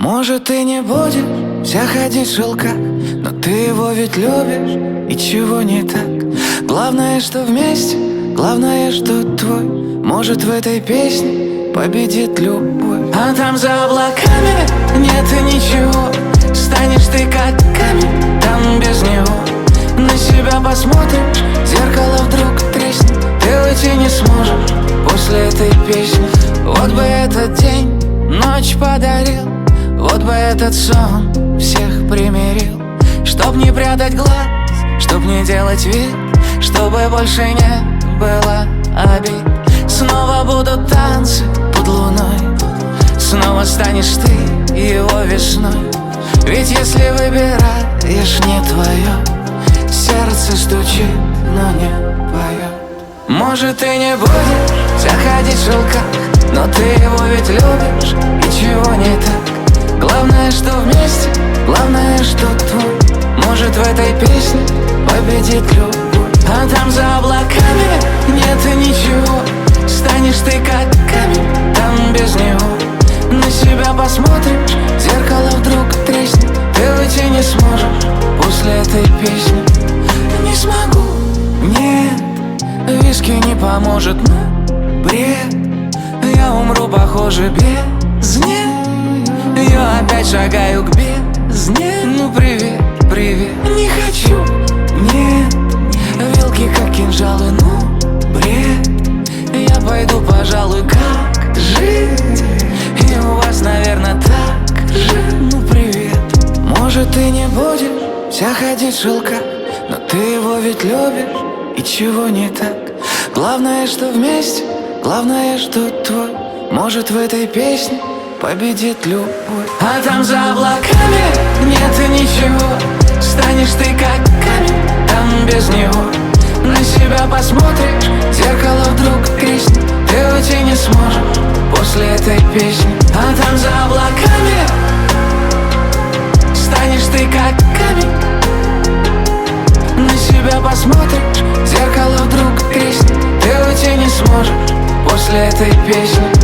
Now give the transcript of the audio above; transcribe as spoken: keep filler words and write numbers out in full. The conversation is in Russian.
Может, ты не будешь вся ходить в шелках, но ты его ведь любишь, и чего не так? Главное, что вместе, главное, что твой. Может, в этой песне победит любовь. А там за облаками нет и ничего. Станешь ты как камень, там без него. На себя посмотришь, зеркало вдруг треснет. Ты уйти не сможешь после этой песни. Вот бы этот день ночь подарил, вот бы этот сон всех примирил. Чтоб не прятать глаз, чтоб не делать вид, чтобы больше не было обид. Снова будут танцы под луной, снова станешь ты его весной. Ведь если выбираешь не твое, сердце стучит, но не поет. Может, ты не будешь заходить в шелках, но ты его ведь любишь, и чего не так? Главное, что вместе, главное, что твой. Может, в этой песне победит любовь. А там за облаками нет и ничего. Станешь ты как камень, там без него. На себя посмотришь, зеркало вдруг треснет. Ты уйти не сможешь после этой песни. Не смогу, нет, виски не поможет, но бред. Я умру, похоже, без нет. Я опять шагаю к бездне. Ну привет, привет. Не хочу, нет, вилки как кинжалы, ну бред. Я пойду, пожалуй, как жить. И у вас, наверное, так же. Ну привет. Может, ты не будешь вся ходить в шелках, но ты его ведь любишь, и чего не так? Главное, что вместе, главное, что твой. Может, в этой песне победит любовь. А там за облаками нет и ничего. Станешь ты как камень, там без него. На себя посмотришь, зеркало вдруг треснет. Ты уйти не сможешь после этой песни. А там за облаками станешь ты как камень. На себя посмотришь, зеркало вдруг треснет. Ты уйти не сможешь после этой песни.